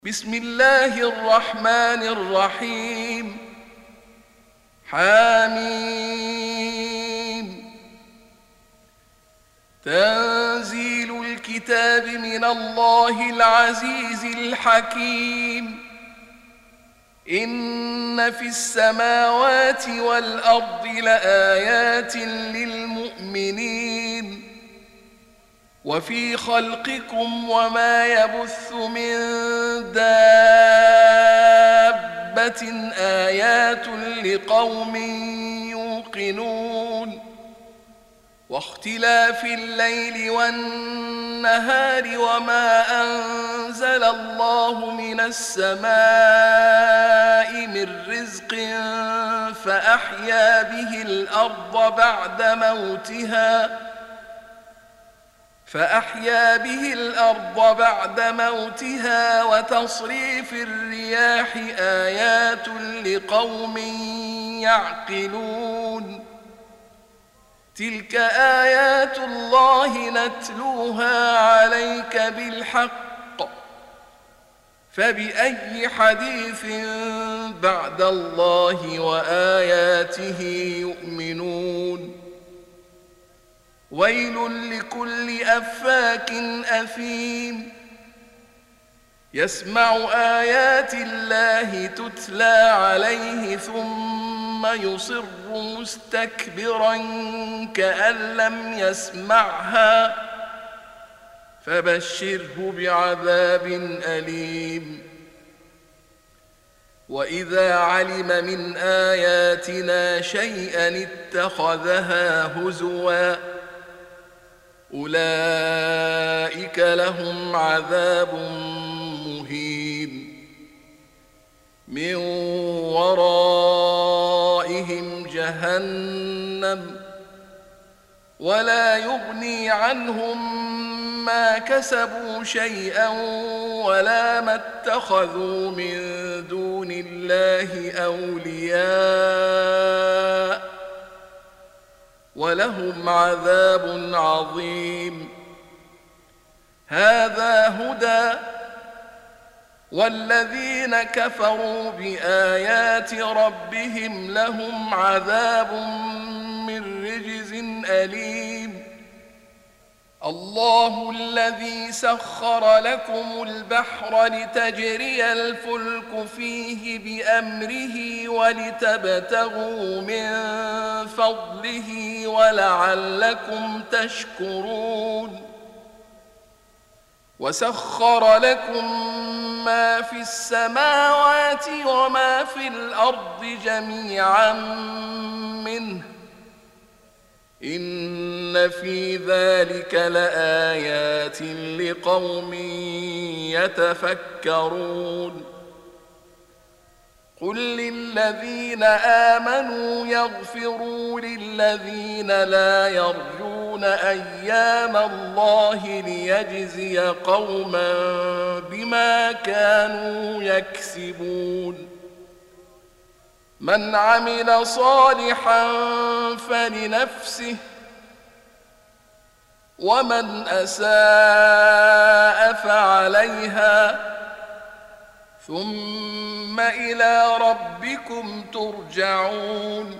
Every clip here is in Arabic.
بسم الله الرحمن الرحيم. حميم. تنزيل الكتاب من الله العزيز الحكيم. إن في السماوات والأرض لآيات للمؤمنين وفي خلقكم وما يبث من دابة آيات لقوم يوقنون واختلاف الليل والنهار وما أنزل الله من السماء من رزق فأحيا به الأرض بعد موتها وتصريف الرياح آيات لقوم يعقلون. تلك آيات الله نتلوها عليك بالحق فبأي حديث بعد الله وآياته يؤمنون. ويل لكل أفاك أثيم يسمع آيات الله تتلى عليه ثم يصر مستكبرا كأن لم يسمعها فبشره بعذاب أليم. وإذا علم من آياتنا شيئا اتخذها هزوا أولئك لهم عذاب مهين من ورائهم جهنم ولا يغني عنهم ما كسبوا شيئا ولا ما اتخذوا من دون الله أولياء ولهم عذاب عظيم. هذا هدى والذين كفروا بآيات ربهم لهم عذاب من رجز أليم. الله الذي سخر لكم البحر لتجري الفلك فيه بأمره ولتبتغوا من فضله ولعلكم تشكرون. وسخر لكم ما في السماوات وما في الأرض جميعا منه إن في ذلك لآيات لقوم يتفكرون. قل للذين آمنوا يغفروا للذين لا يرجون أيام الله ليجزي قوما بما كانوا يكسبون. من عمل صالحا فلنفسه ومن أساء فعليها ثم إلى ربكم ترجعون.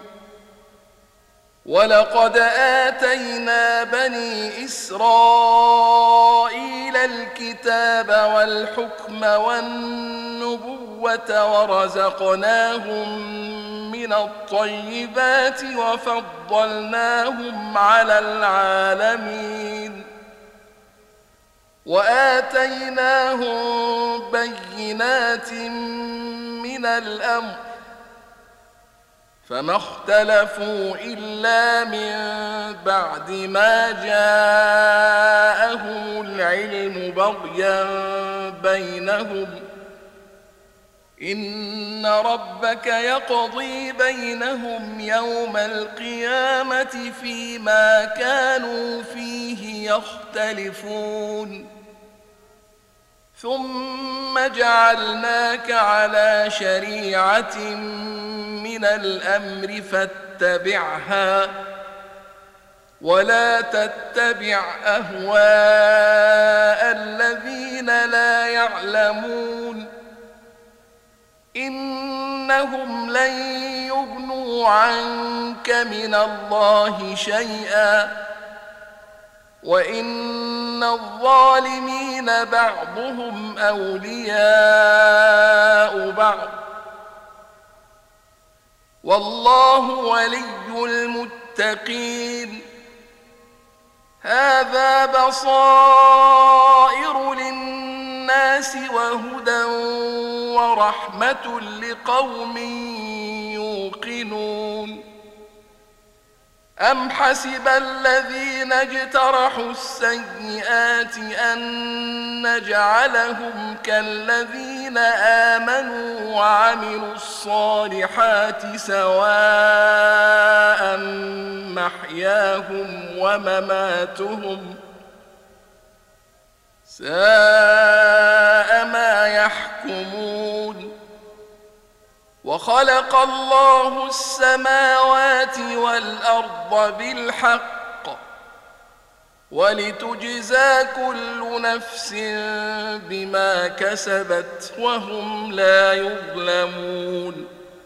ولقد آتينا بني إسرائيل الكتاب والحكم والنبوة ورزقناهم من الطيبات وفضلناهم على العالمين وآتيناهم بينات من الأمر فما اختلفوا إلا من بعد ما جاءهم العلم بغيا بينهم إن ربك يقضي بينهم يوم القيامة فيما كانوا فيه يختلفون. ثم جعلناك على شريعة من الأمر فاتبعها ولا تتبع أهواء الذين لا يعلمون إنهم لن يغنوا عنك من الله شيئا وإن الظالمين بعضهم أولياء بعض والله ولي المتقين. هذا بصائر للناس وهدى ورحمة لقوم يوقنون. أم حسب الذين اجترحوا السيئات أن نجعلهم كالذين آمنوا وعملوا الصالحات سواء محياهم ومماتهم ساء ما يحكمون. وخلق الله السماوات والأرض بالحق ولتجزى كل نفس بما كسبت وهم لا يظلمون.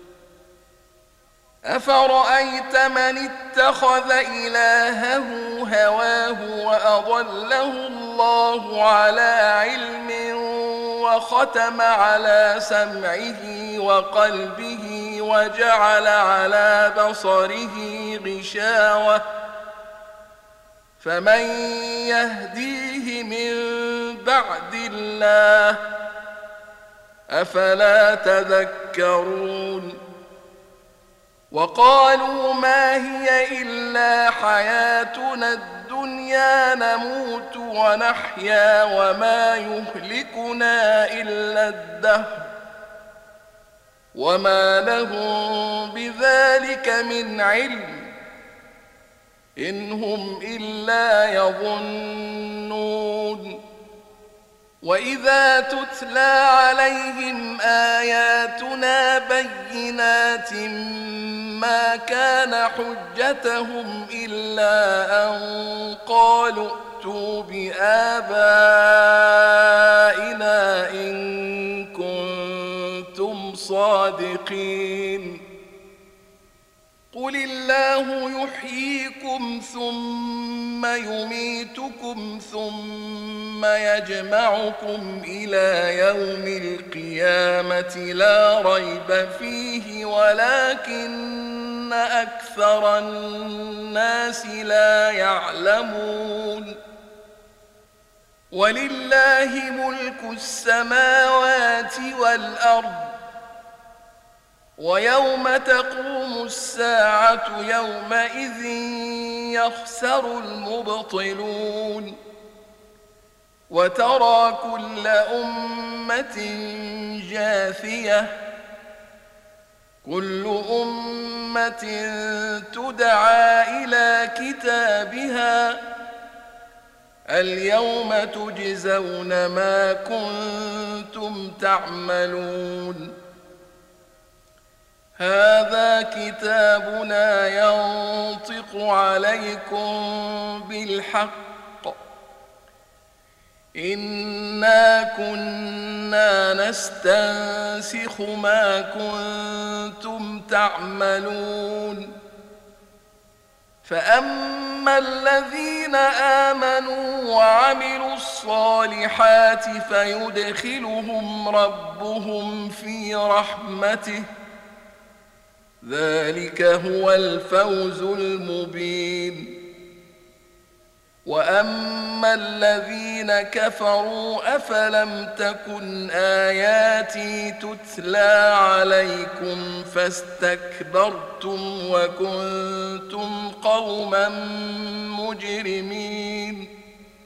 أفرأيت من اتخذ إلهه هواه وأضله الله على علم وختم على سمعه وقلبه وجعل على بصره غشاوة فمن يهديه من بعد الله أفلا تذكرون. وقالوا ما هي إلا حياتنا الدنيا نموت ونحيا وما يهلكنا إلا الدهر وما لهم بذلك من علم إن هم إلا يظنون. وإذا تتلى عليهم آياتنا بينات ما كان حجتهم إلا أن قالوا ائتوا بآبائنا إن كنتم صادقين. قل الله يحييكم ثم يميتكم ثم يجمعكم إلى يوم القيامة لا ريب فيه ولكن أكثر الناس لا يعلمون. ولله ملك السماوات والأرض ويوم تقوم الساعة يومئذ يخسر المبطلون. وترى كل أمة جاثية كل أمة تدعى إلى كتابها اليوم تجزون ما كنتم تعملون. هذا كتابنا ينطق عليكم بالحق إنا كنا نستنسخ ما كنتم تعملون. فأما الذين آمنوا وعملوا الصالحات فيدخلهم ربهم في رحمته ذلك هو الفوز المبين. وأما الذين كفروا أفلم تكن آياتي تتلى عليكم فاستكبرتم وكنتم قوما مجرمين.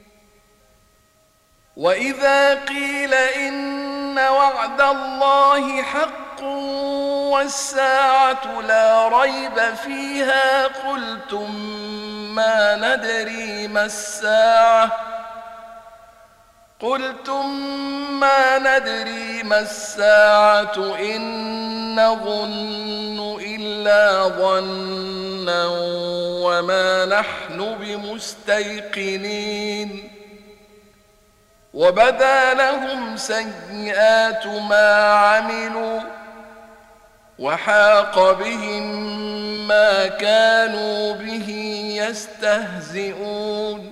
وإذا قيل إن وعد الله حق والساعة لا ريب فيها قلتم ما ندري ما الساعة إن نظن إلا ظنا وما نحن بمستيقنين. وبدا لهم سيئات ما عملوا وحاق بهم ما كانوا به يستهزئون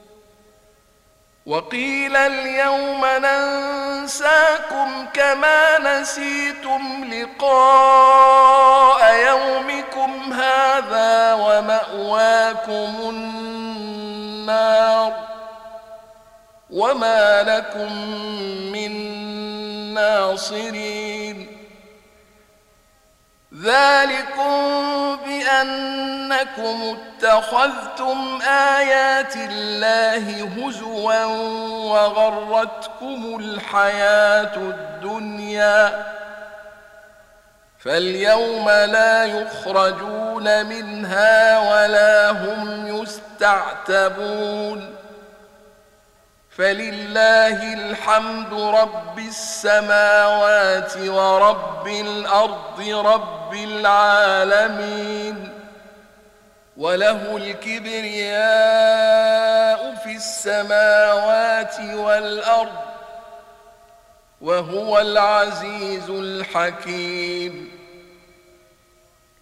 وقيل اليوم ننساكم كما نسيتم لقاء يومكم هذا ومأواكم النار وما لكم من ناصرين ذلكم بأنكم اتخذتم آيات الله هزوا وغرتكم الحياة الدنيا فاليوم لا يخرجون منها ولا هم يستعتبون فلله الحمد رب السماوات ورب الأرض رب العالمين وله الكبرياء في السماوات والأرض وهو العزيز الحكيم